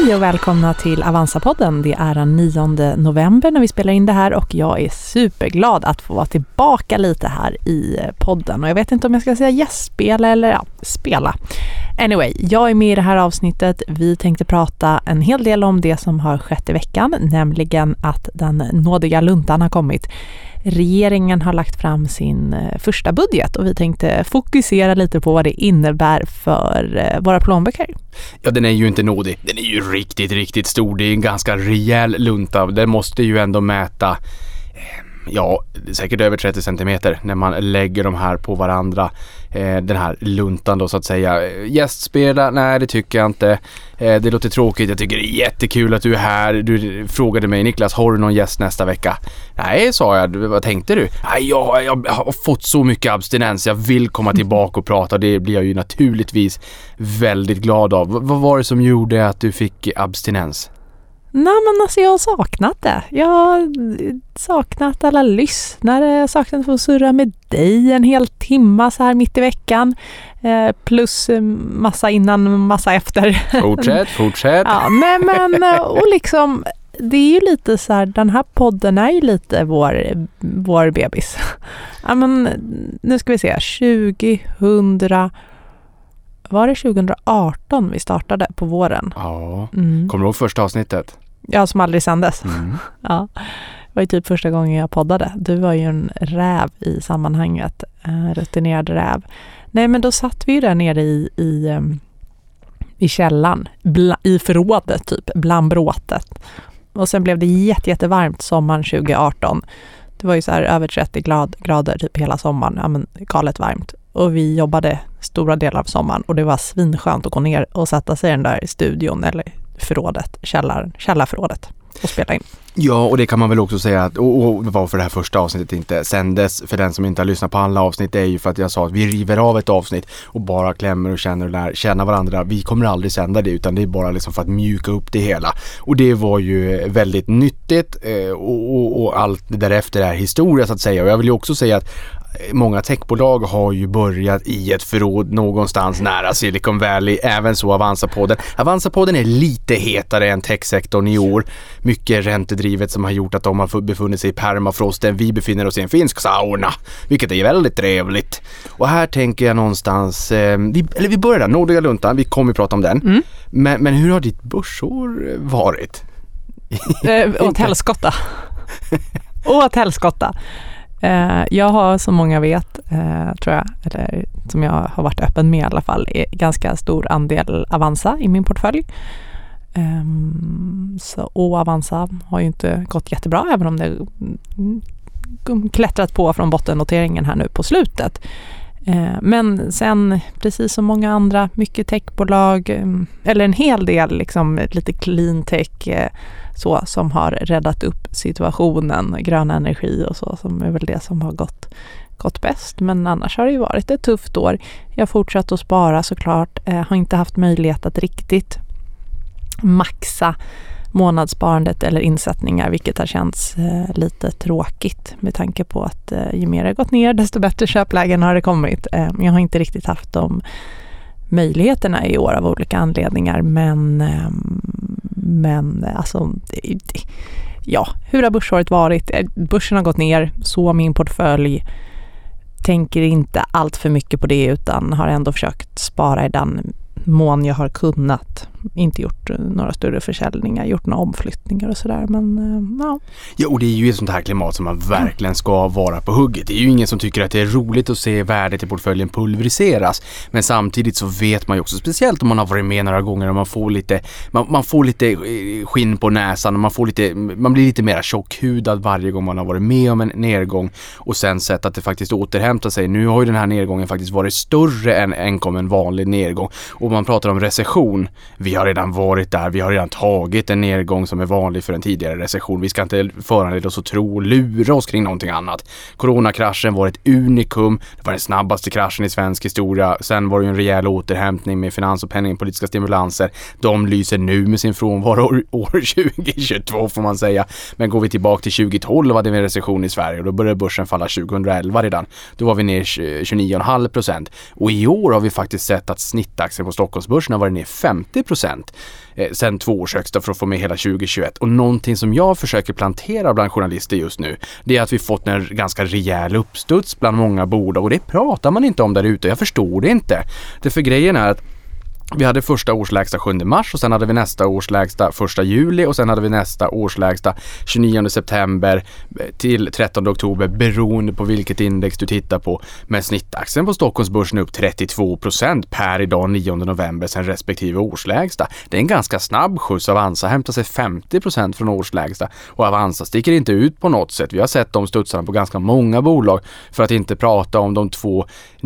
Hej och välkomna till Avanza-podden. Det är den 9 november när vi spelar in det här och jag är superglad att få vara tillbaka lite här i podden. Och jag vet inte om jag ska säga gästspela eller spela. Anyway, jag är med i det här avsnittet. Vi tänkte prata en hel del om det som har skett i veckan, nämligen att den nådiga luntan har kommit. Regeringen har lagt fram sin första budget och vi tänkte fokusera lite på vad det innebär för våra plånböcker. Ja, den är ju inte nådig. Den är ju riktigt stor. Det är en ganska rejäl lunta. Den måste ju ändå mäta säkert över 30 centimeter när man lägger de här på varandra. Den här luntan då så att säga. Gästspela? Nej, det tycker jag inte. Det låter tråkigt. Jag tycker det är jättekul att du är här. Du frågade mig, Niklas, har du någon gäst nästa vecka? Nej, sa jag. Vad tänkte du? Nej, jag har fått så mycket abstinens. Jag vill komma tillbaka och prata. Det blir jag ju naturligtvis väldigt glad av. Vad var det som gjorde att du fick abstinens? Nej, men alltså jag har saknat det. Jag har saknat alla lyssnare. Jag har saknat att få surra med dig en hel timma så här mitt i veckan. Plus massa innan, massa efter. Fortsätt. Ja, men och liksom det är ju lite så här, den här podden är ju lite vår bebis. Ja, men nu ska vi se. 2018 vi startade på våren. Ja, kommer du ihåg första avsnittet? Ja, som aldrig sändes. Ja, det var ju typ första gången jag poddade. Du var ju en räv i sammanhanget. Rutinerad räv. Nej, men då satt vi ju där nere i källan. I förrådet typ, bland bråtet. Och sen blev det jättevarmt sommaren 2018. Det var ju så här över 30 grader typ hela sommaren. Ja, men galet varmt. Och vi jobbade stora delar av sommaren och det var svinskönt att gå ner och sätta sig i den där studion eller förrådet, källarförrådet och spela in. Ja, och det kan man väl också säga att och varför det här första avsnittet inte sändes för den som inte har lyssnat på alla avsnitt är ju för att jag sa att vi river av ett avsnitt och bara klämmer och känner och lär känna varandra. Vi kommer aldrig sända det utan det är bara liksom för att mjuka upp det hela. Och det var ju väldigt nyttigt och allt därefter är historia så att säga. Och jag vill ju också säga att många techbolag har ju börjat i ett förråd någonstans nära Silicon Valley, även så Avanza-podden. Avanza-podden är lite hetare än techsektorn i år. Mycket räntedrivet som har gjort att de har befunnit sig i permafrosten. Vi befinner oss i en finsk sauna, vilket är väldigt trevligt. Och här tänker jag någonstans, vi börjar där, nådiga luntan, vi kommer att prata om den. Men hur har ditt börsår varit? Åt helskotta. Åt helskotta. Jag har, som många vet, tror jag, eller som jag har varit öppen med i alla fall, ganska stor andel Avanza i min portfölj. Och Avanza har ju inte gått jättebra, även om det klättrat på från bottennoteringen här nu på slutet. Men sen, precis som många andra, mycket techbolag, eller en hel del liksom, lite clean tech som har räddat upp situationen, grön energi och så, som är väl det som har gått bäst. Men annars har det ju varit ett tufft år. Jag har fortsatt att spara såklart, har inte haft möjlighet att riktigt maxa månadssparandet eller insättningar, vilket har känts lite tråkigt med tanke på att ju mer det gått ner desto bättre köplägen har det kommit. Jag har inte riktigt haft de möjligheterna i år av olika anledningar, men alltså ja, hur har börsåret varit? Börsen har gått ner, så min portfölj, tänker inte allt för mycket på det utan har ändå försökt spara i den mån jag har kunnat. Inte gjort några större försäljningar, gjort några omflyttningar och sådär, men ja. Ja, och det är ju ett sånt här klimat som man verkligen ska vara på hugget. Det är ju ingen som tycker att det är roligt att se värdet i portföljen pulveriseras, men samtidigt så vet man ju också, speciellt om man har varit med några gånger och man får lite skinn på näsan och man blir lite mer tjockhudad varje gång man har varit med om en nedgång och sen sett att det faktiskt återhämtar sig. Nu har ju den här nedgången faktiskt varit större än en vanlig nedgång, och man pratar om recession. Vi har redan varit där, vi har redan tagit en nedgång som är vanlig för en tidigare recession. Vi ska inte föranleda oss att tro och lura oss kring någonting annat. Coronakraschen var ett unikum, det var den snabbaste kraschen i svensk historia. Sen var det en rejäl återhämtning med finans- och penningpolitiska stimulanser. De lyser nu med sin frånvaro år 2022 får man säga. Men går vi tillbaka till 2012 var det en recession i Sverige och då började börsen falla 2011 redan. Då var vi ner 29,5%. Och i år har vi faktiskt sett att snittaktien på Stockholmsbörsen har varit ner 50%. 10%. Sen 2 års högsta för att få med hela 2021. Och någonting som jag försöker plantera bland journalister just nu, det är att vi fått en ganska rejäl uppstuds bland många bolag, och det pratar man inte om där ute. Jag förstår det inte. Det för grejen är att vi hade första årslägsta 7 mars och sen hade vi nästa årslägsta 1 juli och sen hade vi nästa årslägsta 29 september till 13 oktober beroende på vilket index du tittar på. Men snittaktien på Stockholmsbörsen är upp 32% per idag 9 november sen respektive årslägsta. Det är en ganska snabb skjuts. Avanza hämtar sig 50% från årslägsta och Avanza sticker inte ut på något sätt. Vi har sett de studsarna på ganska många bolag, för att inte prata om de 2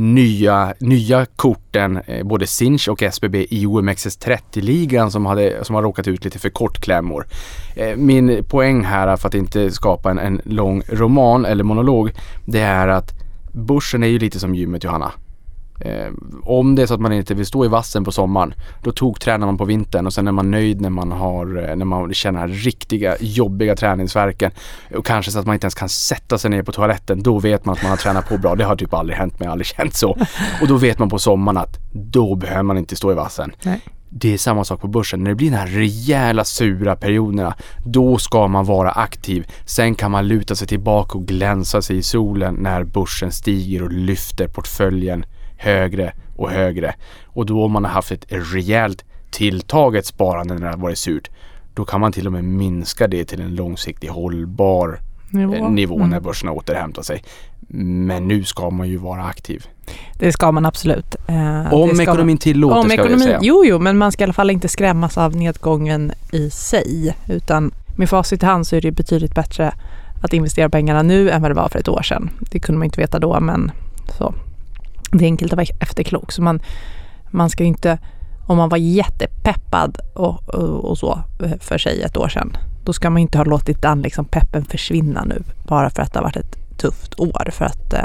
nya korten, både Sinch och SBB i OMXS30-ligan som har råkat ut lite för kortklämmor. Min poäng här, för att inte skapa en lång roman eller monolog, det är att börsen är ju lite som gymmet, Johanna. Om det är så att man inte vill stå i vassen på sommaren, då tränar man på vintern och sen är man nöjd när man känner riktiga jobbiga träningsvärken och kanske så att man inte ens kan sätta sig ner på toaletten. Då vet man att man har tränat på bra. Det har typ aldrig hänt mig, aldrig känt så. Och då vet man på sommaren att då behöver man inte stå i vassen. Nej. Det är samma sak på börsen. När det blir de här rejäla sura perioderna, då ska man vara aktiv. Sen kan man luta sig tillbaka och glänsa sig i solen när börsen stiger och lyfter portföljen högre och högre. Och då om man har haft ett rejält tilltaget sparande när det har varit surt, då kan man till och med minska det till en långsiktig hållbar nivå när börsen återhämtar sig. Men nu ska man ju vara aktiv. Det ska man absolut. Om ekonomin tillåter, ska jag säga. Jo, men man ska i alla fall inte skrämmas av nedgången i sig. Utan med facit i hand så är det betydligt bättre att investera pengarna nu än vad det var för ett år sedan. Det kunde man inte veta då, men så. Det är enkelt att vara efterklok. Så man ska ju inte, om man var jättepeppad och så för sig ett år sedan, då ska man inte ha låtit den liksom peppen försvinna nu bara för att det har varit ett tufft år. För att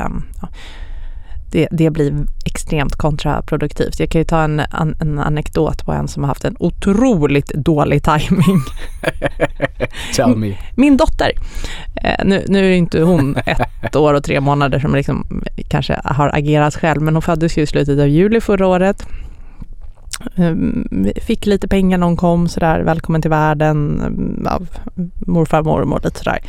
det blir extremt kontraproduktivt. Jag kan ju ta en anekdot på en som har haft en otroligt dålig timing. Tell me. Min dotter, nu är inte hon 1 år och 3 månader som liksom kanske har agerat själv, men hon föddes ju i slutet av juli förra året. Fick lite pengar när hon kom, sådär, välkommen till världen av morfar, mormor, lite sådär.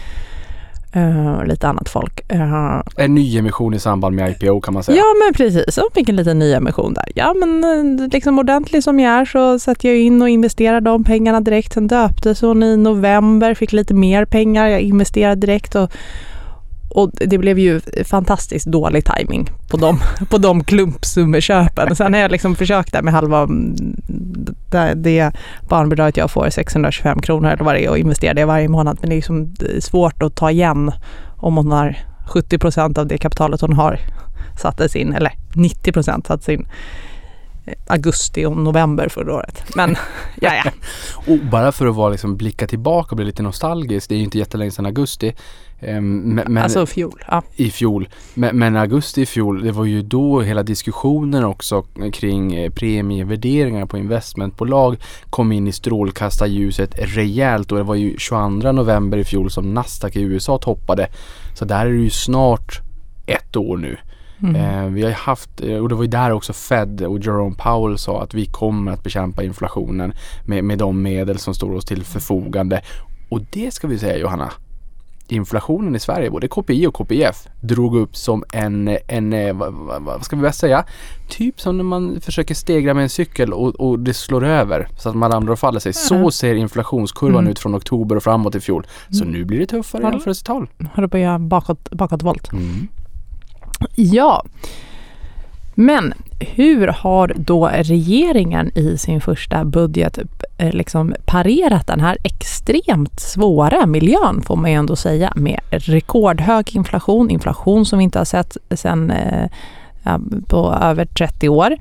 Lite annat folk. En ny emission i samband med IPO, kan man säga. Ja, men precis. Jag fick en liten ny emission där. Ja, men liksom ordentligt som jag är så satt jag in och investerade de pengarna direkt. Sen döptes hon i november, fick lite mer pengar. Jag investerade direkt och det blev ju fantastiskt dålig timing på de klumpsummeköpen. Sen har jag liksom försökt där med halva det barnbidraget jag får, 625 kronor eller vad det är, och investerar det varje månad. Men det är liksom svårt att ta igen om hon har 70% av det kapitalet hon har sattes in, eller 90% sattes in augusti och november förra året. Men ja. Och bara för att vara liksom blicka tillbaka och bli lite nostalgisk, det är ju inte jättelänge sedan augusti. Alltså fjol. Ja. I fjol. Men augusti i fjol, det var ju då hela diskussionen också kring premievärderingar på investmentbolag kom in i strålkastarljuset rejält, och det var ju 22 november i fjol som Nasdaq i USA toppade. Så där är det ju snart 1 år nu. Vi har haft, och det var ju där också Fed och Jerome Powell sa att vi kommer att bekämpa inflationen med de medel som står oss till förfogande. Och det ska vi säga, Johanna, inflationen i Sverige, både KPI och KPIF, drog upp som en vad ska vi bäst säga, typ som när man försöker stegra med en cykel och det slår över så att man ramlar och faller sig. Så ser inflationskurvan ut från oktober och framåt i fjol. Så nu blir det tuffare jämförelsetal. Har du börjat bakåtvolt? Ja, men hur har då regeringen i sin första budget liksom parerat den här extremt svåra miljön, får man ju ändå säga, med rekordhög inflation som vi inte har sett sedan på över 30 år,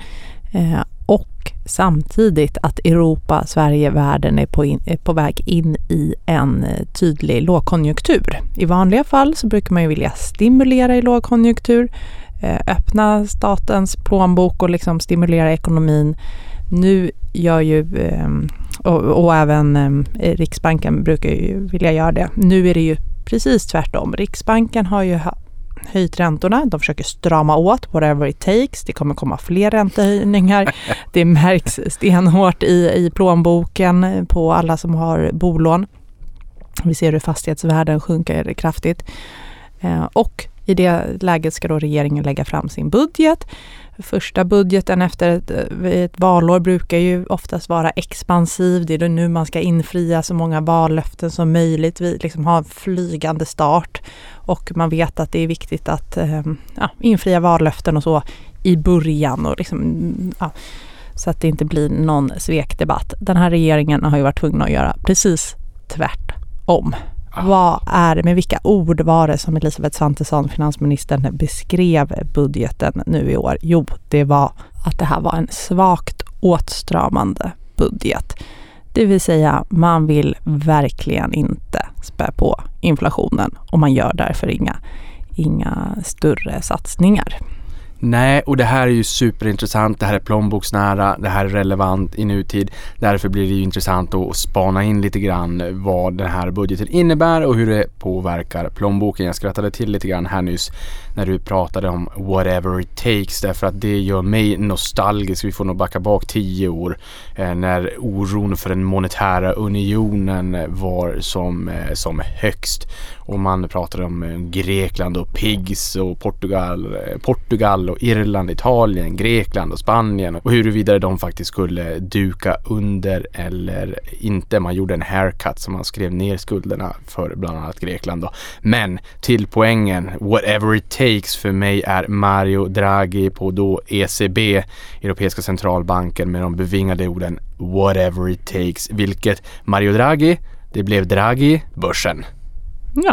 och samtidigt att Europa, Sverige, världen är på väg in i en tydlig lågkonjunktur. I vanliga fall så brukar man ju vilja stimulera i lågkonjunktur, öppna statens plånbok och liksom stimulera ekonomin. Nu gör ju, och även Riksbanken brukar ju vilja göra det. Nu är det ju precis tvärtom. Riksbanken har ju höjt räntorna. De försöker strama åt whatever it takes. Det kommer komma fler räntehöjningar. Det märks stenhårt i plånboken på alla som har bolån. Vi ser hur fastighetsvärden sjunker kraftigt. Och i det läget ska då regeringen lägga fram sin budget. Första budgeten efter ett valår brukar ju oftast vara expansiv. Det är då nu man ska infria så många vallöften som möjligt. Vi liksom har en flygande start och man vet att det är viktigt att infria vallöften och så i början. Och liksom, så att det inte blir någon svekdebatt. Den här regeringen har ju varit tvungen att göra precis tvärtom. Vad är det, med vilka ord var det som Elisabeth Svantesson, finansministern, beskrev budgeten nu i år? Jo, det var att det här var en svagt åtstramande budget. Det vill säga, man vill verkligen inte spä på inflationen och man gör därför inga större satsningar. Nej, och det här är ju superintressant, det här är plånboksnära, det här är relevant i nutid. Därför blir det ju intressant att spana in lite grann vad den här budgeten innebär och hur det påverkar plånboken. Jag skrattade till lite grann här nyss när du pratade om whatever it takes, därför att det gör mig nostalgisk. Vi får nog backa bak 10 år när oron för den monetära unionen var som högst. Och man pratade om Grekland och PIGS och Portugal och Irland, Italien, Grekland och Spanien och huruvida de faktiskt skulle duka under eller inte. Man gjorde en haircut som man skrev ner skulderna för bland annat Grekland då. Men till poängen, whatever it takes för mig är Mario Draghi på då ECB, Europeiska centralbanken, med de bevingade orden whatever it takes. Vilket Mario Draghi, det blev Draghi, börsen. Ja.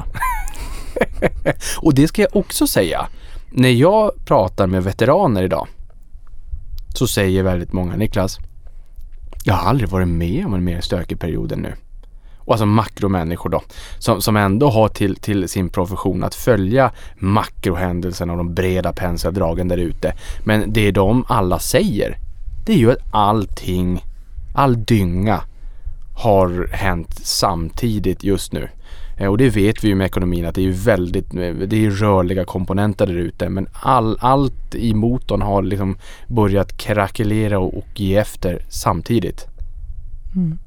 Och det ska jag också säga. När jag pratar med veteraner idag så säger väldigt många, Niklas, jag har aldrig varit med om en mer stökig period än nu. Och alltså makromänniskor då, som ändå har till sin profession att följa makrohändelserna och de breda penseldragen där ute. Men det de alla säger, det är ju att all dynga har hänt samtidigt just nu. Och det vet vi ju med ekonomin att det är rörliga komponenter där ute, men allt i motorn har liksom börjat krackelera och ge efter samtidigt. Mm.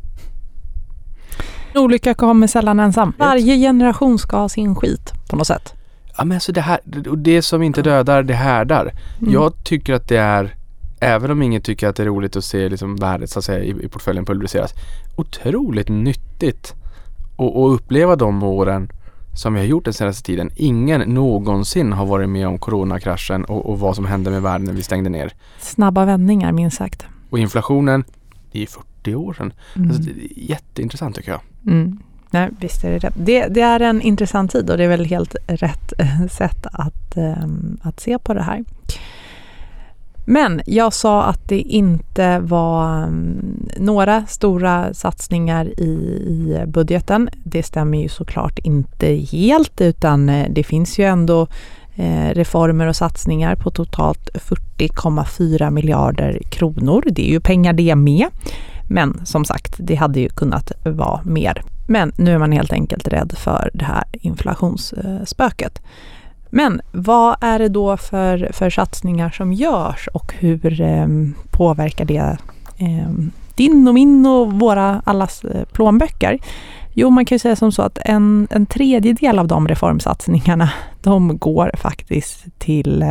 Olycka kommer sällan ensam. Varje generation ska ha sin skit på något sätt. Ja, men så det som inte dödar, det härdar. Mm. Jag tycker att det är, även om ingen tycker att det är roligt att se liksom värdet så att säga i portföljen pulveriseras, otroligt nyttigt och uppleva de åren som vi har gjort den senaste tiden. Ingen någonsin har varit med om coronakraschen och vad som hände med världen när vi stängde ner. Snabba vändningar, minst sagt. Och inflationen, det är 40 år sedan. Alltså, det är jätteintressant tycker jag. Mm. Nej, visst är det rätt. Det är en intressant tid och det är väl helt rätt sätt att se på det här. Men jag sa att det inte var några stora satsningar i budgeten. Det stämmer ju såklart inte helt, utan det finns ju ändå reformer och satsningar på totalt 40,4 miljarder kronor. Det är ju pengar det med. Men som sagt, det hade ju kunnat vara mer. Men nu är man helt enkelt rädd för det här inflationsspöket. Men vad är det då för satsningar som görs och hur påverkar det din och min och våra allas plånböcker? Jo, man kan ju säga som så att en tredjedel av de reformsatsningarna, de går faktiskt till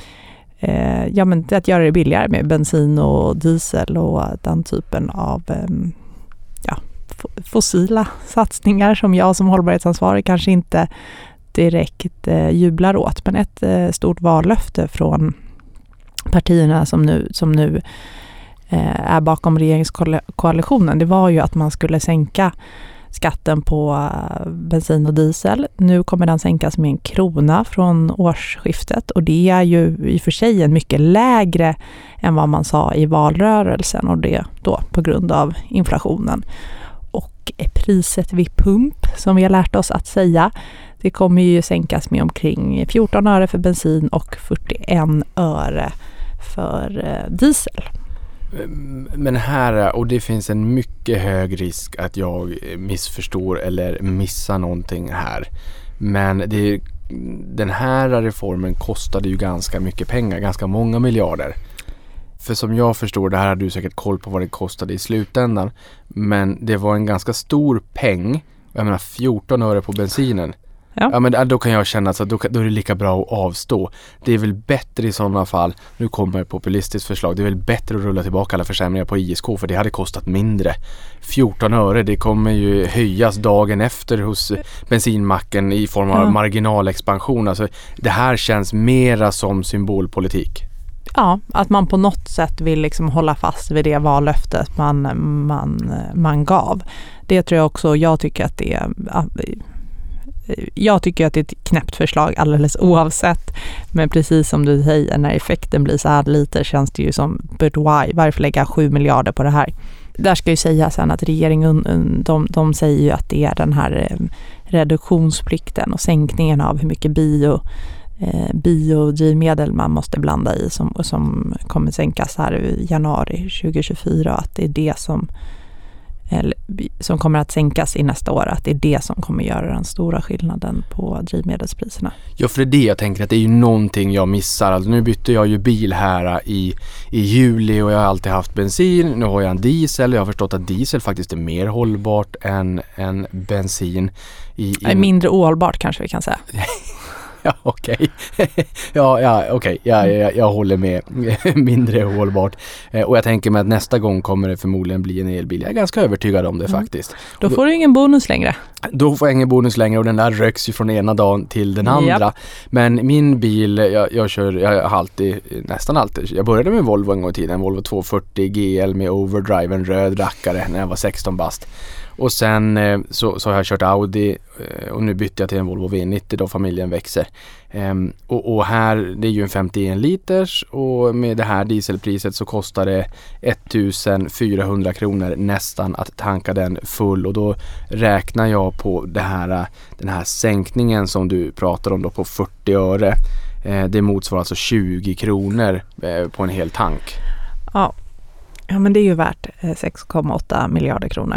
att göra det billigare med bensin och diesel och den typen av fossila satsningar som jag som hållbarhetsansvarig kanske inte direkt jublar åt. Men ett stort vallöfte från partierna som nu är bakom regeringskoalitionen, det var ju att man skulle sänka skatten på bensin och diesel. Nu kommer den sänkas med 1 krona från årsskiftet och det är ju i och för sig en mycket lägre än vad man sa i valrörelsen, och det då på grund av inflationen. Och priset vid pump, som vi har lärt oss att säga, det kommer ju sänkas med omkring 14 öre för bensin och 41 öre för diesel. Men här, och det finns en mycket hög risk att jag missförstår eller missar någonting här. Men det den här reformen kostade ju ganska mycket pengar, ganska många miljarder. För som jag förstår, det här har du säkert koll på vad det kostade i slutändan, men det var en ganska stor peng, jag menar 14 öre på bensinen. Ja, men då kan jag känna att då är det lika bra att avstå. Det är väl bättre i sådana fall, nu kommer ett populistiskt förslag, det är väl bättre att rulla tillbaka alla försämringar på ISK, för det hade kostat mindre. 14 öre, det kommer ju höjas dagen efter hos bensinmacken i form av marginalexpansion. Alltså, det här känns mera som symbolpolitik. Ja, att man på något sätt vill liksom hålla fast vid det vallöftet man gav. Det tror jag också, jag tycker att det är ett knäppt förslag alldeles oavsett. Men precis som du säger, när effekten blir så här lite känns det ju som, but why? Varför lägga 7 miljarder på det här? Där ska ju säga sen att regeringen, de säger ju att det är den här reduktionsplikten och sänkningen av hur mycket biodrivmedel man måste blanda i som kommer sänkas här i januari 2024, att det är det som kommer att sänkas i nästa år, att det är det som kommer göra den stora skillnaden på drivmedelspriserna. Ja, för det är det jag tänker, att det är ju någonting jag missar. Alltså, nu bytte jag ju bil här i juli och jag har alltid haft bensin. Nu har jag en diesel och jag har förstått att diesel faktiskt är mer hållbart än bensin. Mindre ohållbart kanske vi kan säga. Ja, okej. Jag håller med. Mindre hållbart. Och jag tänker mig att nästa gång kommer det förmodligen bli en elbil. Jag är ganska övertygad om det faktiskt. Då får du ingen bonus längre. Då får jag ingen bonus längre och den där röks ju från ena dagen till den andra. Yep. Men min bil, jag har nästan alltid, jag började med Volvo en gång i tiden, en Volvo 240 GL med overdrive, en röd rackare när jag var 16 bast. Och sen så har jag kört Audi och nu bytte jag till en Volvo V90 då familjen växer. Och här, det är ju en 51 liters och med det här dieselpriset så kostar det 1400 kronor nästan att tanka den full, och då räknar jag på den här sänkningen som du pratar om då på 40 öre. Det motsvarar alltså 20 kronor på en hel tank. Ja, men det är ju värt 6,8 miljarder kronor.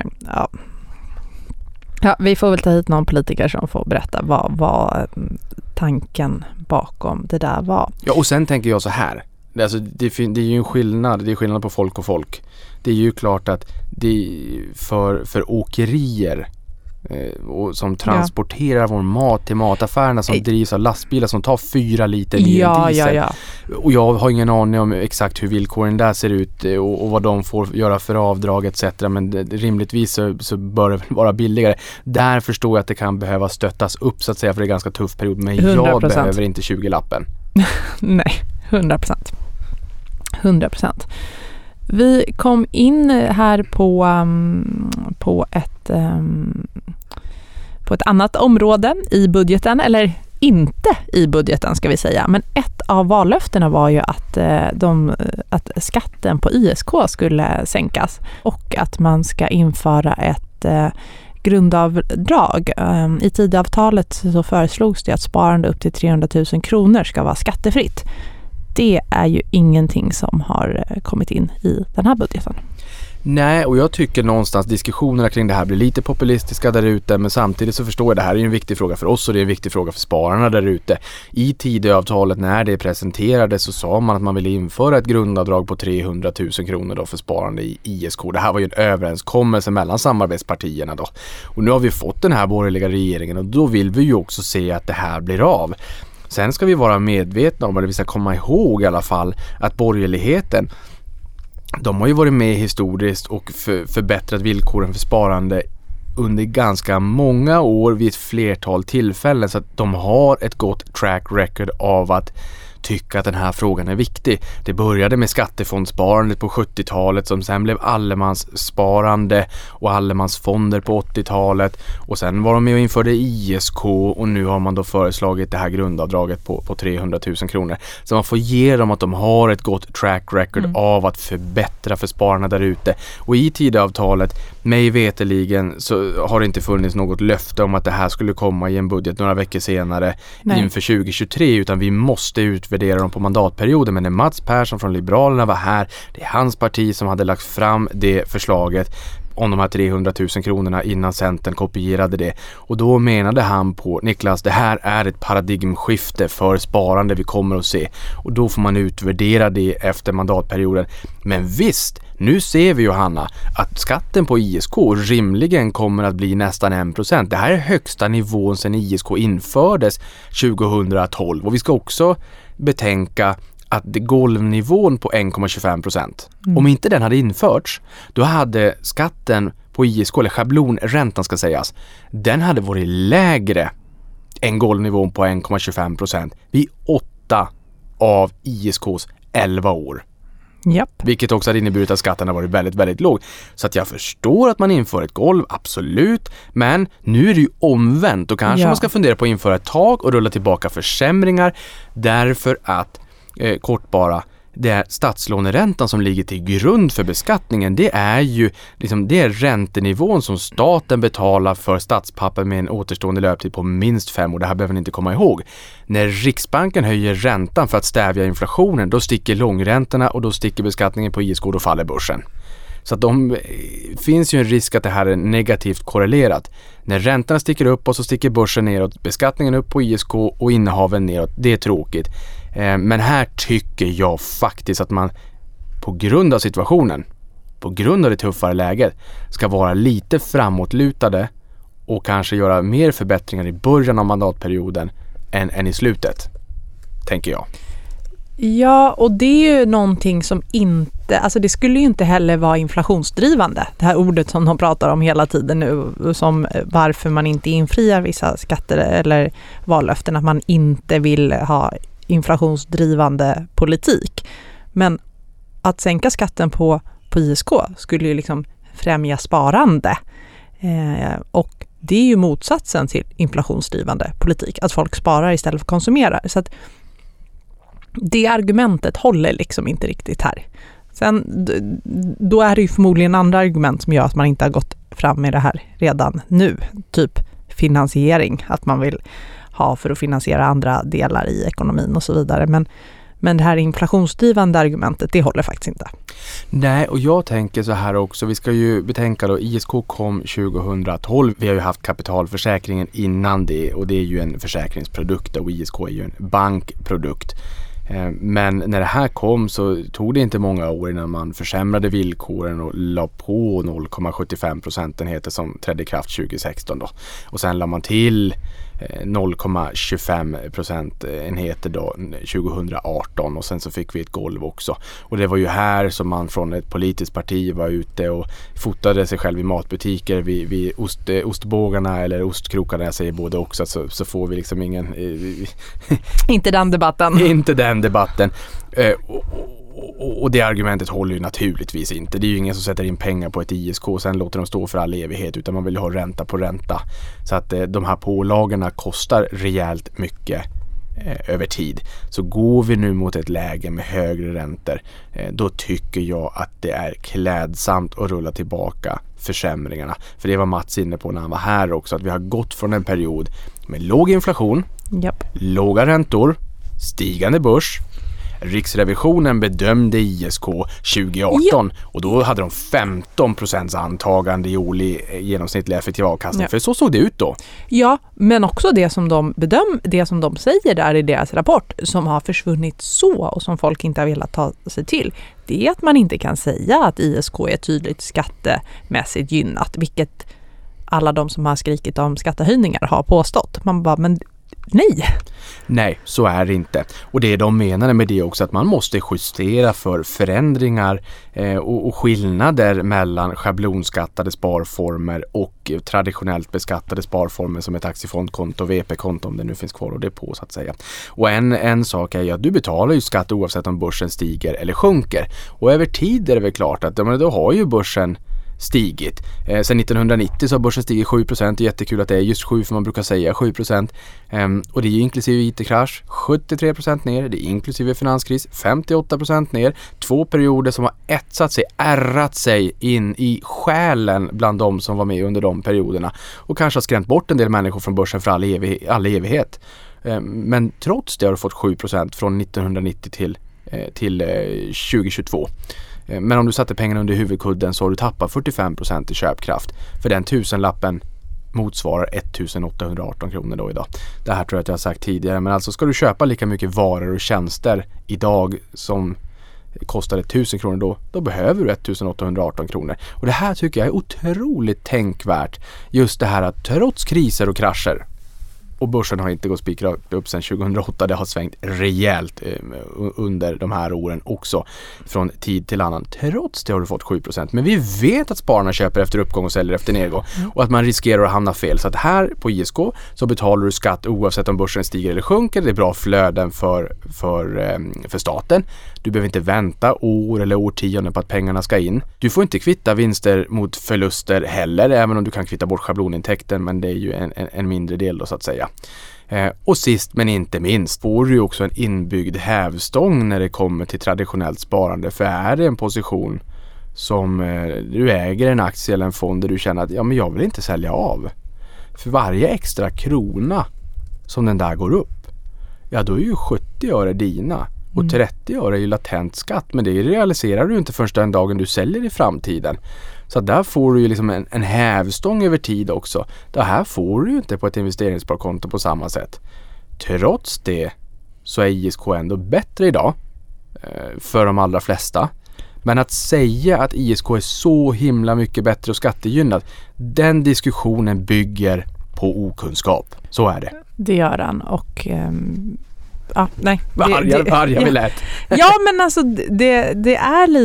Ja, vi får väl ta hit någon politiker som får berätta vad tanken bakom det där var. Ja, och sen tänker jag så här. Alltså, det är ju en skillnad. Det är skillnad på folk och folk. Det är ju klart att det för åkerier och som transporterar vår mat till mataffärerna, som drivs av lastbilar som tar 4 liter nya diesel. Ja. Och jag har ingen aning om exakt hur villkoren där ser ut och vad de får göra för avdrag etc. Men rimligtvis så bör det vara billigare. Där förstår jag att det kan behöva stöttas upp så att säga, för det är en ganska tuff period. Men 100%. Jag behöver inte 20-lappen. Nej, 100%. Vi kom in här på ett annat område i budgeten, eller inte i budgeten ska vi säga, men ett av vallöftena var ju att skatten på ISK skulle sänkas och att man ska införa ett grundavdrag. I Tidöavtalet så föreslogs det att sparande upp till 300 000 kronor ska vara skattefritt. Det är ju ingenting som har kommit in i den här budgeten. Nej, och jag tycker någonstans diskussionerna kring det här blir lite populistiska där ute, men samtidigt så förstår jag att det här är en viktig fråga för oss och det är en viktig fråga för spararna där ute. I Tidöavtalet när det presenterades så sa man att man ville införa ett grundavdrag på 300 000 kronor då för sparande i ISK. Det här var ju en överenskommelse mellan samarbetspartierna då. Och nu har vi fått den här borgerliga regeringen och då vill vi ju också se att det här blir av. Sen ska vi vara medvetna om, eller vi ska komma ihåg i alla fall, att borgerligheten, de har ju varit med historiskt och förbättrat villkoren för sparande under ganska många år vid ett flertal tillfällen, så att de har ett gott track record av att tycka att den här frågan är viktig. Det började med skattefondssparandet på 70-talet som sen blev allemanssparande och allemansfonder på 80-talet, och sen var de med och införde ISK och nu har man då föreslagit det här grundavdraget på 300 000 kronor. Så man får ge dem att de har ett gott track record av att förbättra för spararna där ute. Och i Tidöavtalet, mig veteligen, så har det inte funnits något löfte om att det här skulle komma i en budget några veckor senare inför 2023, utan vi måste utvärdera dem på mandatperioden. Men när Mats Persson från Liberalerna var här, det är hans parti som hade lagt fram det förslaget om de här 300 000 kronorna innan Centern kopierade det. Och då menade han på, Niklas, det här är ett paradigmskifte för sparande vi kommer att se. Och då får man utvärdera det efter mandatperioden. Men visst, nu ser vi, Johanna, att skatten på ISK rimligen kommer att bli nästan 1%. Det här är högsta nivån sedan ISK infördes 2012. Och vi ska också betänka att golvnivån på 1,25%. Om inte den hade införts, då hade skatten på ISK, eller schablonräntan ska sägas, den hade varit lägre än golvnivån på 1,25% vid 8 av ISKs 11 år. Japp. Vilket också hade inneburit att skatten har varit väldigt, väldigt låg. Så att jag förstår att man inför ett golv, absolut. Men nu är det ju omvänt. Och kanske man ska fundera på att införa ett tak och rulla tillbaka försämringar. Därför att, kort bara, det är statslåneräntan som ligger till grund för beskattningen. Det är ju liksom, det är räntenivån som staten betalar för statspapper med en återstående löptid på minst 5 år. Det här behöver ni inte komma ihåg. När Riksbanken höjer räntan för att stävja inflationen, då sticker långräntorna och då sticker beskattningen på ISK och då faller börsen. Så att finns ju en risk att det här är negativt korrelerat. När räntorna sticker upp och så sticker börsen neråt, beskattningen upp på ISK och innehaven neråt. Det är tråkigt. Men här tycker jag faktiskt att man på grund av situationen, på grund av det tuffare läget, ska vara lite framåtlutade och kanske göra mer förbättringar i början av mandatperioden än i slutet, tänker jag. Ja, och det är ju någonting som inte, alltså det skulle ju inte heller vara inflationsdrivande. Det här ordet som de pratar om hela tiden nu, som varför man inte infriar vissa skatter eller vallöften, att man inte vill ha inflationsdrivande politik. Men att sänka skatten på ISK skulle ju liksom främja sparande. Och det är ju motsatsen till inflationsdrivande politik, att folk sparar istället för konsumerar. Så att det argumentet håller liksom inte riktigt här. Sen då är det ju förmodligen andra argument som gör att man inte har gått fram med det här redan nu. Typ finansiering, att man vill ha för att finansiera andra delar i ekonomin och så vidare. Men det här inflationsdrivande argumentet, det håller faktiskt inte. Nej, och jag tänker så här också. Vi ska ju betänka då, ISK kom 2012. Vi har ju haft kapitalförsäkringen innan det, och det är ju en försäkringsprodukt och ISK är ju en bankprodukt. Men när det här kom så tog det inte många år innan man försämrade villkoren och la på 0,75 procentenheter som trädde i kraft 2016 då. Och sen la man till 0,25 procentenheter då 2018, och sen så fick vi ett golv också. Och det var ju här som man från ett politiskt parti var ute och fotade sig själv i matbutiker vid ostbågarna eller ostkrokarna, jag säger både också, så får vi liksom ingen inte den debatten. Inte den debatten. Och det argumentet håller ju naturligtvis inte. Det är ju ingen som sätter in pengar på ett ISK och sen låter dem stå för all evighet, utan man vill ha ränta på ränta. Så att de här pålagorna kostar rejält mycket över tid. Så går vi nu mot ett läge med högre räntor, då tycker jag att det är klädsamt att rulla tillbaka försämringarna. För det var Mats inne på när han var här också, att vi har gått från en period med låg inflation, låga räntor, stigande börs. Riksrevisionen bedömde ISK 2018 och då hade de 15% antagande i årlig genomsnittlig effektiv avkastning. För så såg det ut då. Ja, men också det som de säger där i deras rapport, som har försvunnit så och som folk inte har velat ta sig till, det är att man inte kan säga att ISK är tydligt skattemässigt gynnat, vilket alla de som har skrikit om skattehöjningar har påstått. Man bara, men Nej, så är det inte. Och det de menar med det också, att man måste justera för förändringar och skillnader mellan schablonskattade sparformer och traditionellt beskattade sparformer som ett aktiefondkonto och VP-konto, om det nu finns kvar och det på så att säga. Och en sak är ju att du betalar ju skatt oavsett om börsen stiger eller sjunker. Och över tid är det väl klart att då har ju börsen stigit. Sen 1990 så har börsen stigit 7%. Det är jättekul att det är just 7, för man brukar säga 7%. Och det är inklusive IT-krasch 73% ner. Det är inklusive finanskris 58% ner. 2 perioder som har ärrat sig in i själen bland de som var med under de perioderna. Och kanske har skrämt bort en del människor från börsen för all evighet. Men trots det har du fått 7% från 1990 till 2022. Men om du satte pengarna under huvudkudden så har du tappat 45% i köpkraft. För den 1000-lappen motsvarar 1818 kronor då idag. Det här tror jag att jag har sagt tidigare. Men alltså ska du köpa lika mycket varor och tjänster idag som kostar 1000 kronor då behöver du 1818 kronor. Och det här tycker jag är otroligt tänkvärt. Just det här att trots kriser och krascher, och börsen har inte gått spikrakt upp sedan 2008. Det har svängt rejält under de här åren också från tid till annan. Trots det har du fått 7%. Men vi vet att spararna köper efter uppgång och säljer efter nedgång. Och att man riskerar att hamna fel. Så att här på ISK så betalar du skatt oavsett om börsen stiger eller sjunker. Det är bra flöden för staten. Du behöver inte vänta år eller årtionden på att pengarna ska in. Du får inte kvitta vinster mot förluster heller, även om du kan kvitta bort schablonintäkten, men det är ju en mindre del då så att säga. Och sist men inte minst får du också en inbyggd hävstång när det kommer till traditionellt sparande. För är det en position som du äger en aktie eller en fond där du känner att men jag vill inte sälja av. För varje extra krona som den där går upp, då är ju 70 öre dina. Och 30 öre är ju latent skatt, men det realiserar du inte först den dagen du säljer i framtiden. Så där får du ju liksom en hävstång över tid också. Det här får du ju inte på ett investeringssparkonto på samma sätt. Trots det så är ISK ändå bättre idag för de allra flesta. Men att säga att ISK är så himla mycket bättre och skattegynnat, den diskussionen bygger på okunskap. Så är det. Det gör han och... nej. Arga vi lät. Ja, men alltså det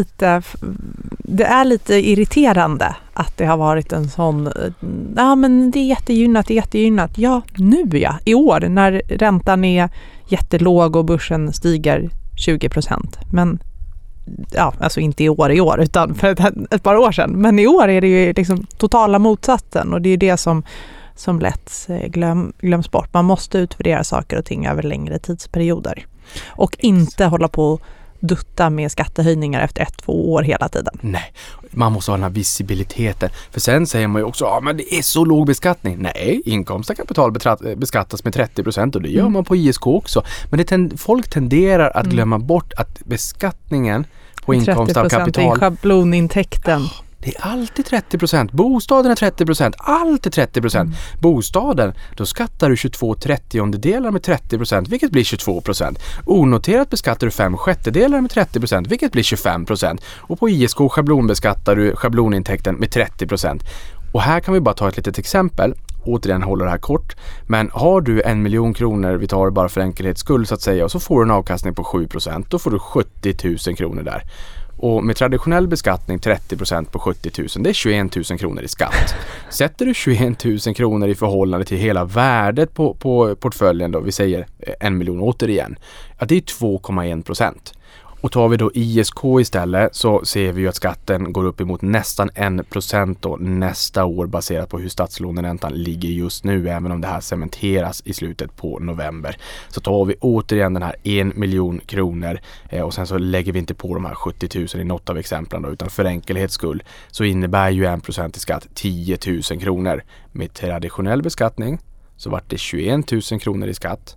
är lite irriterande att det har varit en sån, men det är jättegynnat. Ja, i år när räntan är jättelåg och börsen stiger 20%. Men alltså inte i år utan för ett par år sedan. Men i år är det ju liksom totala motsatsen, och det är det som lätt glöms bort. Man måste utvärdera saker och ting över längre tidsperioder. Och inte hålla på och dutta med skattehöjningar efter 1-2 år hela tiden. Nej, man måste ha den här visibiliteten. För sen säger man ju också, men det är så låg beskattning. Nej, inkomst och kapital beskattas med 30% och det gör man på ISK också. Men folk tenderar att glömma bort att beskattningen på inkomst av kapital... 30% i schablonintäkten. Det är alltid 30%. Bostaden är 30%. Alltid 30%. Bostaden, då skattar du 22/30 med 30%, vilket blir 22%. Onoterat beskattar du 5/6 med 30%, vilket blir 25%. Och på ISK schablonbeskattar du schablonintäkten med 30%. Och här kan vi bara ta ett litet exempel. Återigen håller det här kort. Men har du 1 miljon kronor, vi tar det bara för enkelhets skull så att säga, och så får du en avkastning på 7%. Då får du 70 000 kronor där. Och med traditionell beskattning 30% på 70 000, det är 21 000 kronor i skatt. Sätter du 21 000 kronor i förhållande till hela värdet på portföljen då, vi säger 1 miljon återigen, det är 2,1%. Och tar vi då ISK istället så ser vi ju att skatten går upp emot nästan 1% då nästa år baserat på hur statslåneräntan ligger just nu, även om det här cementeras i slutet på november. Så tar vi återigen den här 1 miljon kronor och sen så lägger vi inte på de här 70 000 i något av exemplen då, utan för enkelhets skull så innebär ju 1% i skatt 10 000 kronor. Med traditionell beskattning så vart det 21 000 kronor i skatt.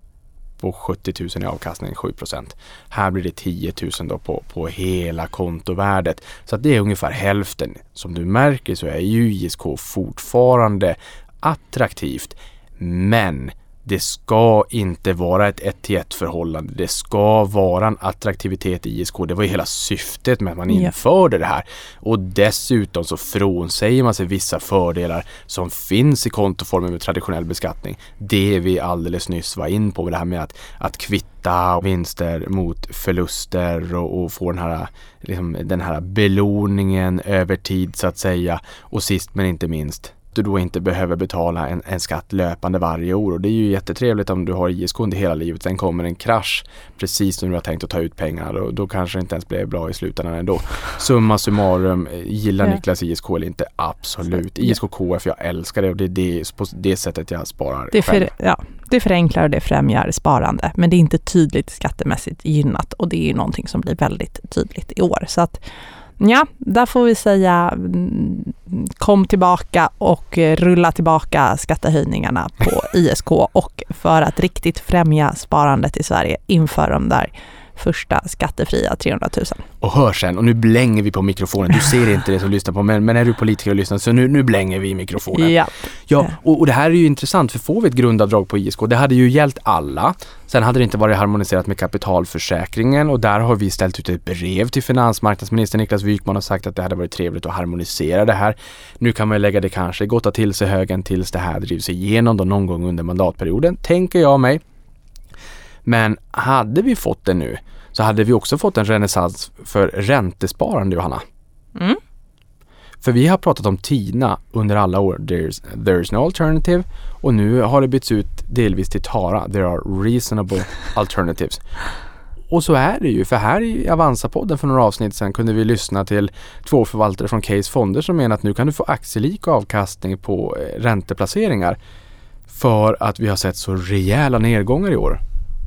På 70 000 i avkastning 7%. Här blir det 10 000 då på hela kontovärdet. Så att det är ungefär hälften. Som du märker så är ju ISK fortfarande attraktivt. Men det ska inte vara ett 1-1 förhållande. Det ska vara en attraktivitet i ISK. Det var ju hela syftet med att man införde det här. Och dessutom så frånsäger man sig vissa fördelar som finns i kontoformen med traditionell beskattning. Det vi alldeles nyss var in på, det här med att kvitta vinster mot förluster och få den här belåningen över tid så att säga. Och sist men inte minst, du då inte behöver betala en skatt löpande varje år. Och det är ju jättetrevligt om du har ISK under hela livet. Sen kommer en krasch precis när du har tänkt att ta ut pengar. Då kanske det inte ens blir bra i slutändan ändå. Summa summarum, gillar Niklas ISK eller inte? Absolut. ISK KF, jag älskar det och det är på det sättet jag sparar. Det förenklar och det främjar sparande. Men det är inte tydligt skattemässigt gynnat. Och det är någonting som blir väldigt tydligt i år. Så att där får vi säga kom tillbaka och rulla tillbaka skattehöjningarna på ISK och för att riktigt främja sparandet i Sverige inför de där första skattefria 300 000. Och hör sen, och nu blänger vi på mikrofonen. Du ser inte det som lyssnar på, men är du politiker och lyssnar så nu blänger vi i mikrofonen. Ja, och det här är ju intressant, för får vi ett grundavdrag på ISK, det hade ju gällt alla. Sen hade det inte varit harmoniserat med kapitalförsäkringen, och där har vi ställt ut ett brev till finansmarknadsminister Niklas Wykman och sagt att det hade varit trevligt att harmonisera det här. Nu kan man lägga det kanske gotta till sig högen tills det här drivs igenom då någon gång under mandatperioden, tänker jag mig. Men hade vi fått det nu så hade vi också fått en renässans för räntesparande, Johanna. Mm. För vi har pratat om TINA under alla år. There's no alternative. Och nu har det bytts ut delvis till TARA. There are reasonable alternatives. Och så är det ju. För här i Avanza-podden för några avsnitt sedan kunde vi lyssna till 2 förvaltare från Case Fonder som menar att nu kan du få aktielik avkastning på ränteplaceringar. För att vi har sett så rejäla nedgångar i år.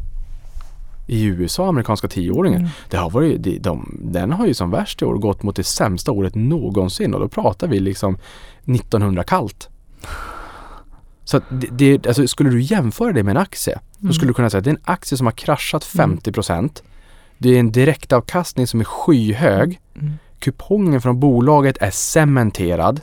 I USA, amerikanska 10-åringen. Det har varit, den har ju som värst i år gått mot det sämsta året någonsin, och då pratar vi liksom 1900 kallt. Så att alltså, skulle du jämföra det med en aktie, då skulle du kunna säga att det är en aktie som har kraschat 50%. Det är en direktavkastning som är skyhög. Kupongen från bolaget är cementerad.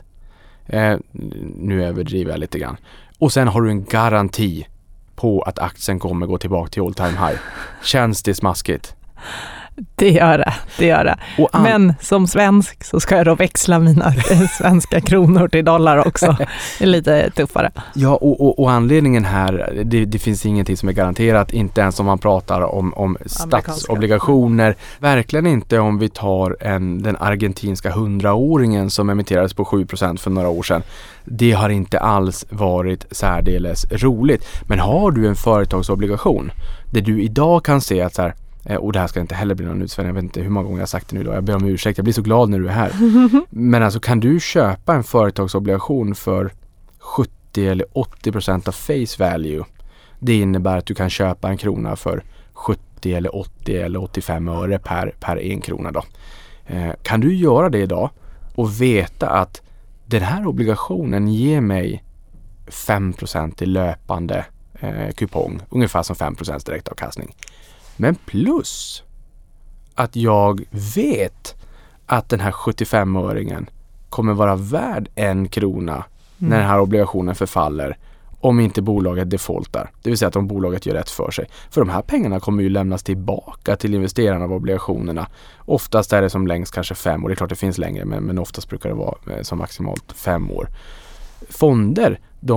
Nu överdriver jag lite grann. Och sen har du en garanti på att aktien kommer gå tillbaka till all time high. Känns det smaskigt? Det gör det. Men som svensk så ska jag då växla mina svenska kronor till dollar också. Det är lite tuffare. Ja, och anledningen här, det finns ingenting som är garanterat, inte ens om man pratar om statsobligationer. Verkligen inte om vi tar den argentinska 100-åringen som emitterades på 7% för några år sedan. Det har inte alls varit särdeles roligt. Men har du en företagsobligation där du idag kan se att så här, och det här ska inte heller bli någon utsvängning, jag vet inte hur många gånger jag har sagt det nu då, jag ber om ursäkt, jag blir så glad när du är här. Men alltså, kan du köpa en företagsobligation för 70 eller 80% av face value, det innebär att du kan köpa en krona för 70 eller 80 eller 85 öre per en krona då. Kan du göra det idag och veta att den här obligationen ger mig 5% i löpande kupong, ungefär som 5% direktavkastning. Men plus att jag vet att den här 75-öringen kommer vara värd 1 krona när den här obligationen förfaller, om inte bolaget defaultar. Det vill säga att om bolaget gör rätt för sig. För de här pengarna kommer ju lämnas tillbaka till investerarna av obligationerna. Oftast är det som längst kanske 5 år. Det är klart det finns längre, men oftast brukar det vara som maximalt 5 år. Fonder,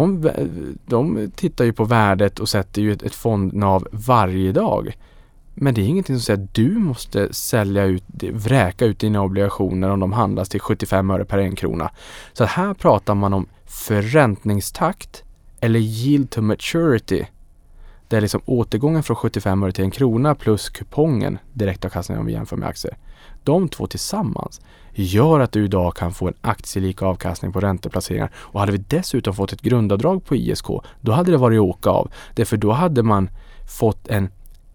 de tittar ju på värdet och sätter ju ett fondnav varje dag. Men det är ingenting som säger att du måste vräka ut dina obligationer om de handlas till 75 öre per 1 krona. Så här pratar man om förräntningstakt eller yield to maturity. Det är liksom återgången från 75 öre till 1 krona plus kupongen, direktavkastningen om vi jämför med aktier. De två tillsammans gör att du idag kan få en aktielik avkastning på ränteplaceringar. Och hade vi dessutom fått ett grundavdrag på ISK, då hade det varit åka av. Därför då hade man fått en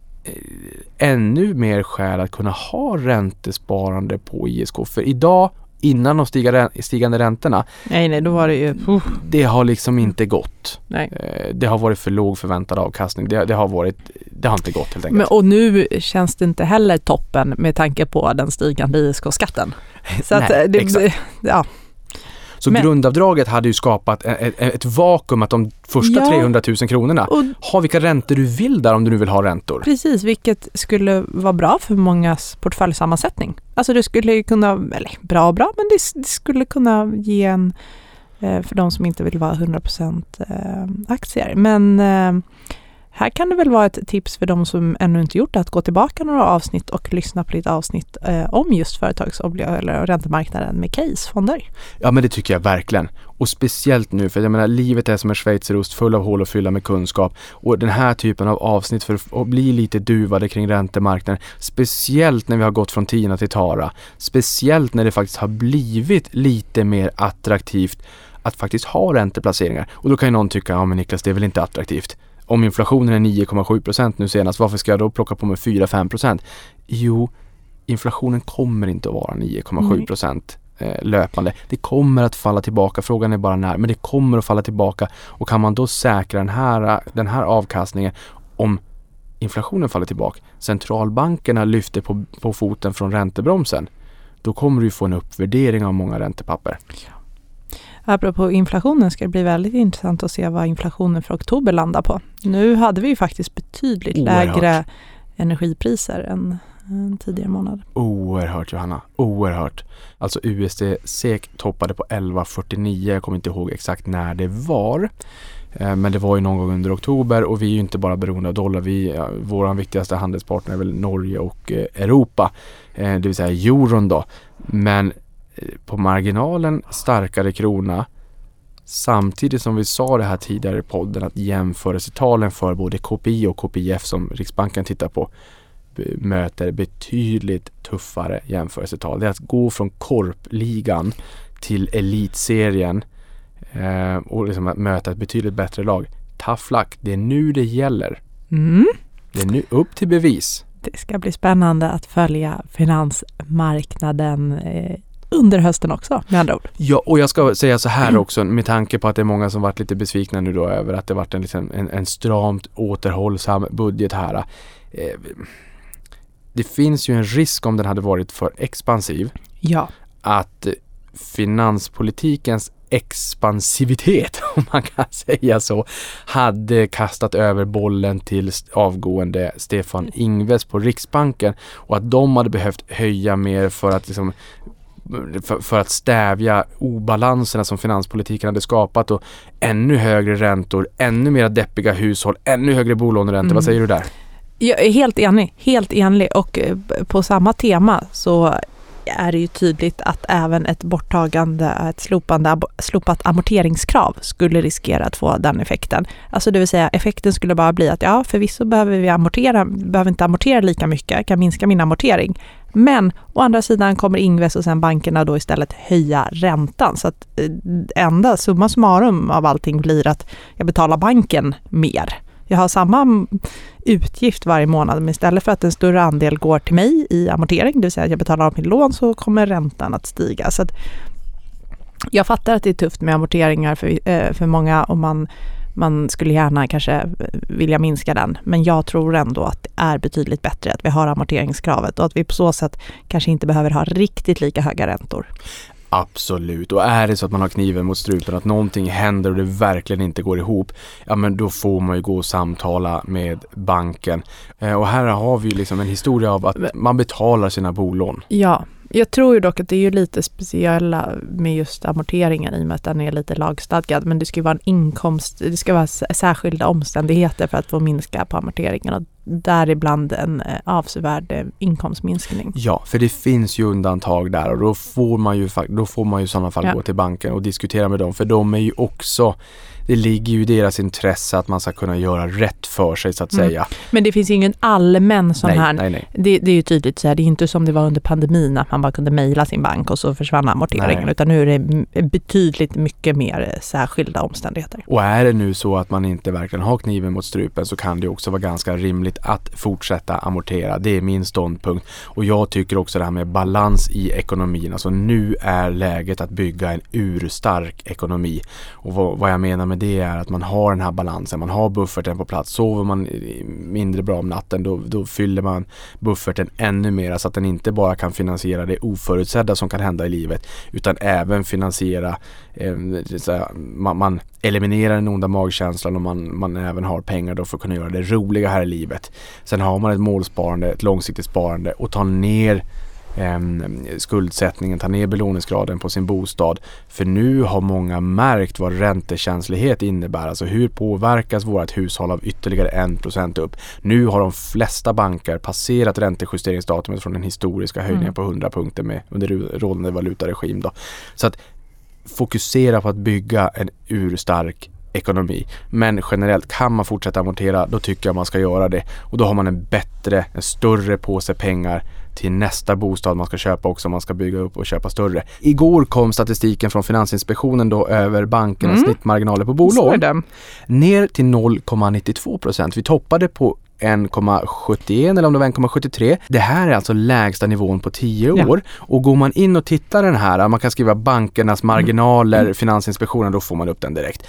ännu mer skäl att kunna ha räntesparande på ISK. För idag, innan de stigande räntorna, nej, då var det ju det har liksom inte gått. Nej. Det har varit för låg förväntad avkastning. Det har inte gått helt enkelt. Och nu känns det inte heller toppen med tanke på den stigande ISK-skatten. Så nej, att exakt. Ja. Så grundavdraget hade ju skapat ett vakuum att de första 300 000 kronorna har vilka räntor du vill där om du nu vill ha räntor. Precis, vilket skulle vara bra för mångas portföljsammansättning. Alltså det skulle kunna, eller bra, men det skulle kunna ge en för de som inte vill vara 100% aktier. Men här kan det väl vara ett tips för de som ännu inte gjort det, att gå tillbaka några avsnitt och lyssna på ditt avsnitt om just eller räntemarknaden med Case-fonder. Ja, men det tycker jag verkligen. Och speciellt nu, för jag menar, livet är som en schweizerost full av hål att fylla med kunskap. Och den här typen av avsnitt för att bli lite duvade kring räntemarknaden, speciellt när vi har gått från TINA till TARA, speciellt när det faktiskt har blivit lite mer attraktivt att faktiskt ha ränteplaceringar. Och då kan ju någon tycka, ja men Niklas, det är väl inte attraktivt. Om inflationen är 9,7% nu senast, varför ska jag då plocka på mig 4-5%? Jo, inflationen kommer inte att vara 9,7% löpande. Det kommer att falla tillbaka. Frågan är bara när, men det kommer att falla tillbaka. Och kan man då säkra den här avkastningen om inflationen faller tillbaka, centralbankerna lyfter på foten från räntebromsen, då kommer du få en uppvärdering av många räntepapper. Apropå inflationen ska det bli väldigt intressant att se vad inflationen för oktober landar på. Nu hade vi ju faktiskt betydligt lägre energipriser än tidigare månad. Oerhört, Johanna. Oerhört. Alltså USD-SEK toppade på 11,49. Jag kommer inte ihåg exakt när det var. Men det var ju någon gång under oktober, och vi är ju inte bara beroende av dollar. Vår viktigaste handelspartner är väl Norge och Europa. Det vill säga euron då. Men på marginalen starkare krona, samtidigt som vi sa det här tidigare i podden att jämförelsetalen för både KPI och KPIF som Riksbanken tittar på möter betydligt tuffare jämförelsetal. Det är att gå från korpligan till elitserien och liksom att möta ett betydligt bättre lag. Tough luck, det är nu det gäller. Det är nu upp till bevis. Det ska bli spännande att följa finansmarknaden under hösten också, med andra ord. Ja, och jag ska säga så här också, med tanke på att det är många som varit lite besvikna nu då över att det varit en stramt återhållsam budget här. Det finns ju en risk om den hade varit för expansiv. Ja. Att finanspolitikens expansivitet, om man kan säga så, hade kastat över bollen till avgående Stefan Ingves på Riksbanken, och att de hade behövt höja mer för att liksom för att stävja obalanserna som finanspolitiken hade skapat, och ännu högre räntor, ännu mer deppiga hushåll, ännu högre bolåneräntor. Vad säger du där? Jag är helt enig, och på samma tema så är det ju tydligt att även ett slopat amorteringskrav skulle riskera att få den effekten. Alltså det vill säga, effekten skulle bara bli att ja, förvisso behöver inte amortera lika mycket, kan minska min amortering. Men å andra sidan kommer Ingves och sen bankerna då istället höja räntan. Så att enda summa summarum av allting blir att jag betalar banken mer. Jag har samma utgift varje månad, men istället för att en större andel går till mig i amortering, det vill säga att jag betalar av min lån, så kommer räntan att stiga. Så att jag fattar att det är tufft med amorteringar för många, och man skulle gärna kanske vilja minska den. Men jag tror ändå att det är betydligt bättre att vi har amorteringskravet, och att vi på så sätt kanske inte behöver ha riktigt lika höga räntor. Absolut, och är det så att man har kniven mot strupen, att någonting händer och det verkligen inte går ihop, ja men då får man ju gå och samtala med banken. Och här har vi ju liksom en historia av att man betalar sina bolån. Ja, jag tror ju dock att det är ju lite speciella med just amorteringen i och med att den är lite lagstadgad, men det ska ju vara det ska vara särskilda omständigheter för att få minska på amorteringen, och däribland en avsevärd inkomstminskning. Ja, för det finns ju undantag där, och då får man ju i sådana fall gå till banken och diskutera med dem, för de är ju också, det ligger ju i deras intresse att man ska kunna göra rätt för sig, så att säga. Men det finns ju ingen allmän sån här. Nej. Det är ju tydligt så här, det är inte som det var under pandemin att man bara kunde mejla sin bank och så försvann amorteringen, utan nu är det betydligt mycket mer särskilda omständigheter. Och är det nu så att man inte verkligen har kniven mot strupen, så kan det också vara ganska rimligt att fortsätta amortera. Det är min ståndpunkt. Och jag tycker också det här med balans i ekonomin. Alltså nu är läget att bygga en urstark ekonomi. Och vad jag menar med det är att man har den här balansen, man har bufferten på plats. Sover man mindre bra om natten, då fyller man bufferten ännu mer, så att den inte bara kan finansiera det oförutsedda som kan hända i livet, utan även finansiera man eliminerar den onda magkänslan, och man även har pengar då för att kunna göra det roliga här i livet. Sen har man ett målsparande, ett långsiktigt sparande, och tar ner skuldsättningen, ta ner belåningsgraden på sin bostad. För nu har många märkt vad räntekänslighet innebär. Alltså hur påverkas vårt hushåll av ytterligare 1% upp. Nu har de flesta banker passerat räntejusteringsdatumet från den historiska höjningen på 100 punkter under rådande valutaregim då. Så att fokusera på att bygga en urstark ekonomi. Men generellt kan man fortsätta amortera, då tycker jag man ska göra det. Och då har man en större påse pengar till nästa bostad man ska köpa också, om man ska bygga upp och köpa större. Igår kom statistiken från Finansinspektionen då över bankernas snittmarginaler på bolån. Ner till 0,92%. Vi toppade på 1,71 eller om det var 1,73. Det här är alltså lägsta nivån på 10 år. Och går man in och tittar den här, man kan skriva bankernas marginaler, Finansinspektionen, då får man upp den direkt. Då ser vi att det var extremt låga nivåer på 0,2 2008 och 2009.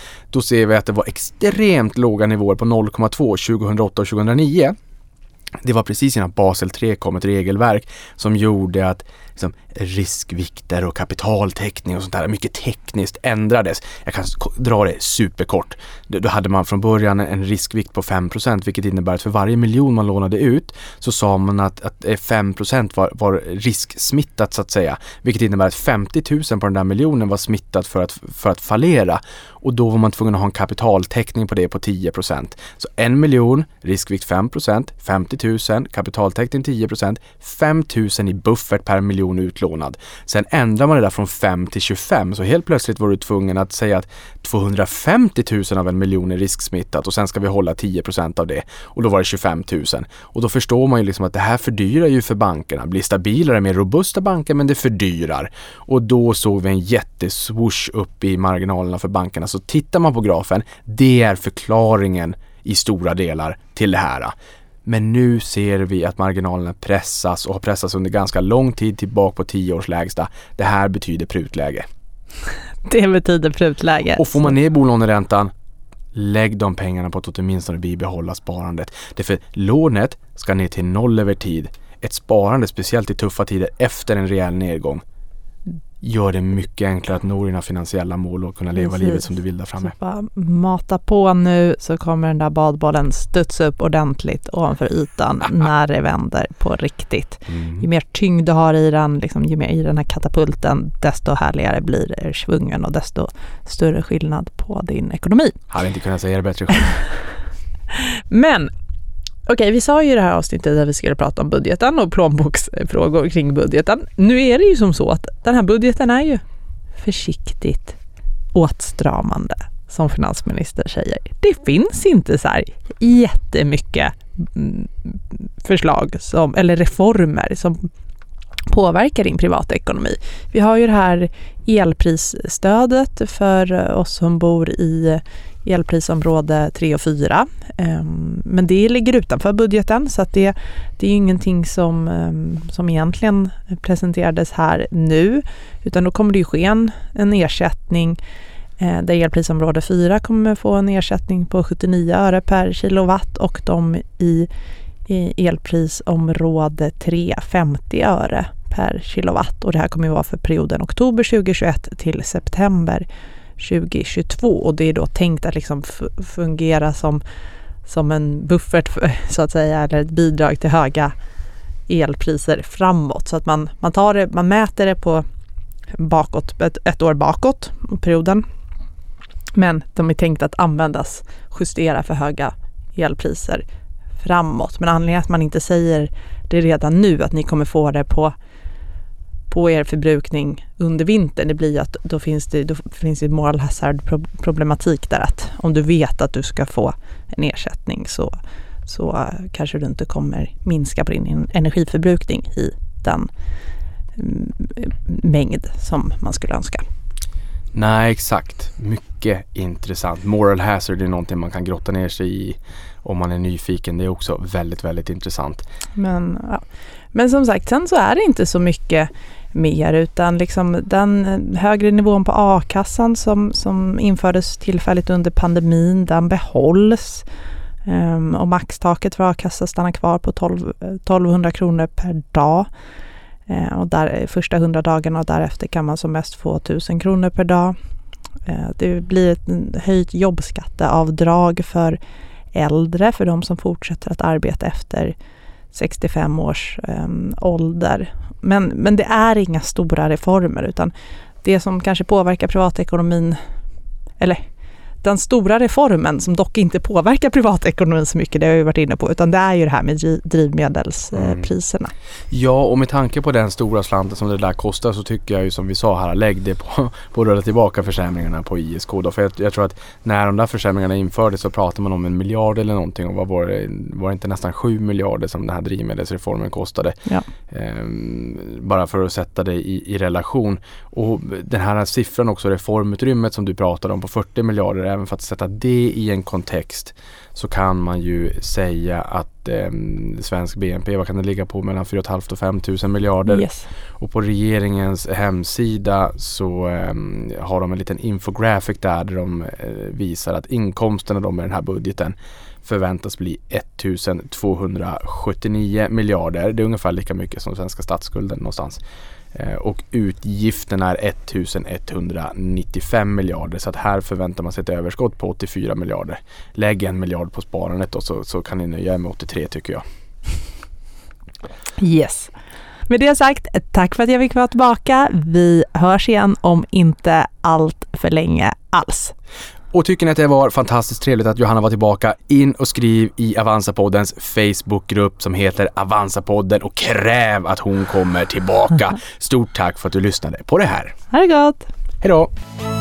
det var precis innan Basel 3 kom ett regelverk som gjorde att liksom, riskvikter och kapitaltäckning och sånt där mycket tekniskt ändrades. Jag kan dra det superkort. Då hade man från början en riskvikt på 5%, vilket innebär att för varje miljon man lånade ut så sa man att 5% var risksmittat så att säga. Vilket innebär att 50 000 på den där miljonen var smittat för att fallera. Och då var man tvungen att ha en kapitaltäckning på det på 10%. Så 1 miljon, riskvikt 5%, 50 000, kapitaltäckning 10%, 5 000 i buffert per miljon utlånad. Sen ändrar man det där från 5 till 25, så helt plötsligt var du tvungen att säga att 250 000 av 1 miljon är risksmittat och sen ska vi hålla 10% av det. Och då var det 25 000. Och då förstår man ju liksom att det här fördyrar ju för bankerna. Blir stabilare, mer robusta banker, men det fördyrar. Och då såg vi en jätteswoosh upp i marginalerna för bankerna. Så tittar man på grafen, det är förklaringen i stora delar till det här. Men nu ser vi att marginalerna pressas och har pressats under ganska lång tid tillbaka på 10 års lägsta. Det här betyder prutläge. Det betyder prutläge. Och får man ner bolåneräntan, lägg de pengarna på att åtminstone bibehålla sparandet. Därför lånet ska ner till 0 över tid. Ett sparande, speciellt i tuffa tider efter en rejäl nedgång, gör det mycket enklare att nå dina finansiella mål och kunna leva livet som du vill där framme. Så bara mata på nu, så kommer den där badbollen studsa upp ordentligt ovanför ytan när det vänder på riktigt. Ju mer tyngd du har i den, liksom, ju mer i den här katapulten, desto härligare blir svungen och desto större skillnad på din ekonomi. Hade inte kunnat säga det bättre själv. Men okej, vi sa ju i det här avsnittet att vi skulle prata om budgeten och plånboksfrågor kring budgeten. Nu är det ju som så att den här budgeten är ju försiktigt åtstramande, som finansminister säger. Det finns inte så här jättemycket förslag eller reformer som påverkar din privatekonomi. Vi har ju det här elprisstödet för oss som bor i elprisområde 3 och 4. Men det ligger utanför budgeten, så att det är ingenting som egentligen presenterades här nu, utan då kommer det ju ske en ersättning där elprisområde 4 kommer få en ersättning på 79 öre per kilowatt och de i elprisområde 3 50 öre per kilowatt, och det här kommer ju vara för perioden oktober 2021 till september 2022, och det är då tänkt att liksom fungera som en buffert så att säga, eller ett bidrag till höga elpriser framåt, så att man mäter det på bakåt, ett år bakåt perioden, men de är tänkt att användas justera för höga elpriser framåt. Men anledningen att man inte säger det redan nu att ni kommer få det på er förbrukning under vintern, det blir att då finns det moral hazard problematik där, att om du vet att du ska få en ersättning så kanske du inte kommer minska på din energiförbrukning i den mängd som man skulle önska. Nej, exakt. Mycket intressant. Moral hazard är någonting man kan grotta ner sig i om man är nyfiken. Det är också väldigt, väldigt intressant. Men som sagt, sen så är det inte så mycket mer, utan liksom den högre nivån på a-kassan som infördes tillfälligt under pandemin, den behålls. Och maxtaket för a-kassa stannar kvar på 1200 kronor per dag. Och där första 100 dagarna och därefter kan man som mest få 1000 kronor per dag. Det blir ett höjt jobbskatteavdrag för äldre, för de som fortsätter att arbeta efter 65 års ålder. Men det är inga stora reformer, utan det som kanske påverkar privatekonomin, eller den stora reformen som dock inte påverkar privatekonomin så mycket, det har jag ju varit inne på, utan det är ju det här med drivmedelspriserna. Ja, och med tanke på den stora slanten som det där kostar, så tycker jag ju, som vi sa här, lägg det på rulla tillbaka försämringarna på ISK då, för jag tror att när de där försämringarna infördes så pratade man om 1 miljard eller någonting, och vad var det inte nästan 7 miljarder som den här drivmedelsreformen kostade. Ja. Bara för att sätta det i relation. Och den här siffran också, reformutrymmet som du pratade om på 40 miljarder, även för att sätta det i en kontext, så kan man ju säga att svensk BNP, vad kan det ligga på, mellan 4 500 och 5 000 miljarder. Yes. Och på regeringens hemsida så har de en liten infographic där de visar att inkomsterna med den här budgeten förväntas bli 1279 miljarder. Det är ungefär lika mycket som svenska statsskulden någonstans. Och utgifterna är 1195 miljarder, så att här förväntar man sig ett överskott på 84 miljarder. Lägg 1 miljard på sparandet och så kan ni nöja med 83 tycker jag. Yes. Med det sagt, tack för att jag fick vara tillbaka. Vi hörs igen om inte allt för länge alls. Och tycker ni att det var fantastiskt trevligt att Johanna var tillbaka, in och skriv i Avanza-poddens Facebookgrupp som heter Avanza-podden och kräv att hon kommer tillbaka. Stort tack för att du lyssnade på det här. Ha det gott! Hej då!